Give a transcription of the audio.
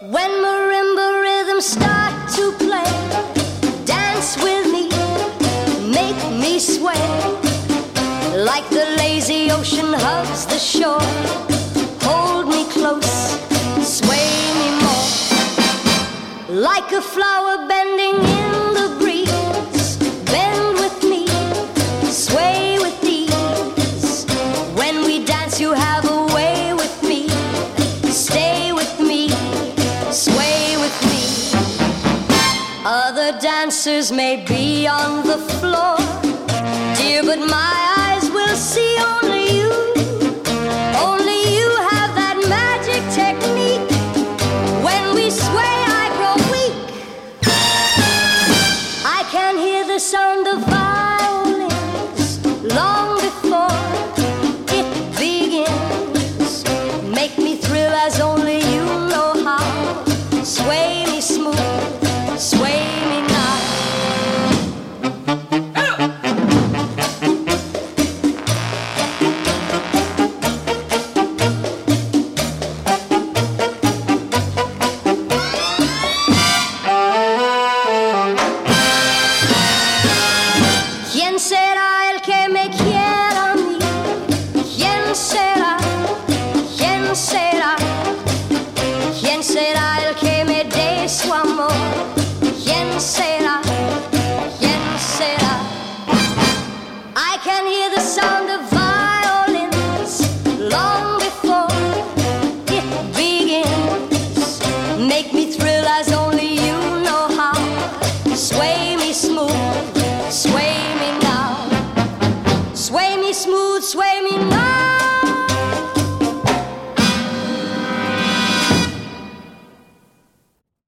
When marimba rhythms start to play, dance with me, make me sway. Like the lazy ocean hugs the shore, hold me close, sway me more. Like a flower bending in the breeze, bend with me, sway with ease. When we dance you have a way with me, stay with me, sway with me. Other dancers may be on the floor, dear, but my eyes will see only you. Only you have that magic technique. When we sway, I grow weak. I can hear the sound of violins long before it begins. Make me thrill as only you know how. Sway me smooth, sway me now. ¿Quién será el que me quiera a mí? ¿Quién será? ¿Quién será? ¿Quién será el que me dé su amor? ¿Quién será? ¿Quién será? I can hear the sound of violins long before it begins. Make me thrill as only you know how. Sway me smooth, sway